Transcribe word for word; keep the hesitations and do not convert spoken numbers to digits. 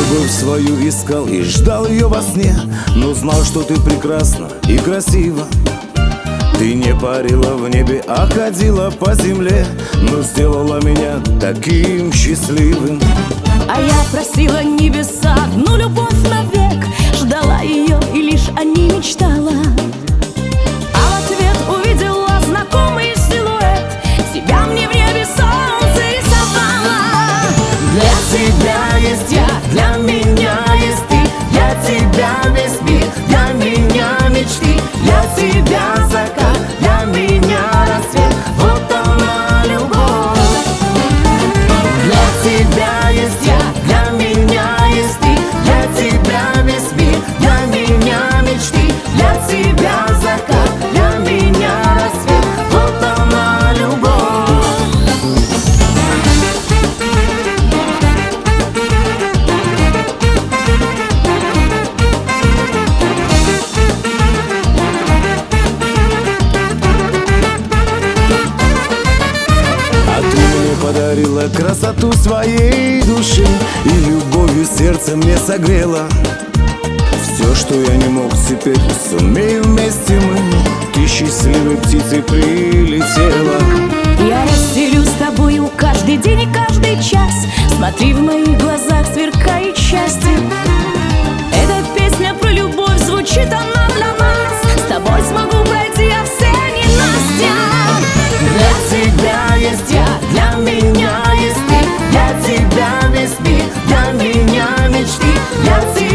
Любовь свою искал и ждал ее во сне, но знал, что ты прекрасна и красива. Ты не парила в небе, а ходила по земле, но сделала меня таким счастливым. А я просила небеса одну любовь навек, ждала ее и лишь о ней мечтала. А в ответ увидела знакомый силуэт, тебя мне в небе солнце рисовало. Для тебя есть я, для меня есть ты, для тебя весь мир, для меня мечты, для тебя закат, для меня рассвет, вот она любовь. Для тебя есть я, для меня есть ты, для тебя весь мир, для меня мечты, для тебя закат, для меня рассвет, вот она любовь. Подарила красоту своей души и любовью сердце мне согрела. Все, что я не мог, теперь сумеем вместе мы. Ты счастливой птицей прилетела. Я расстелю с тобою каждый день и каждый час, смотри, в моих глазах сверкает счастье. Эта песня про любовь звучит, она для нас. С тобой смогу пройти я все ненастья. Для тебя есть я, для меня есть ты, для тебя весь мир, для меня мечты, для тебя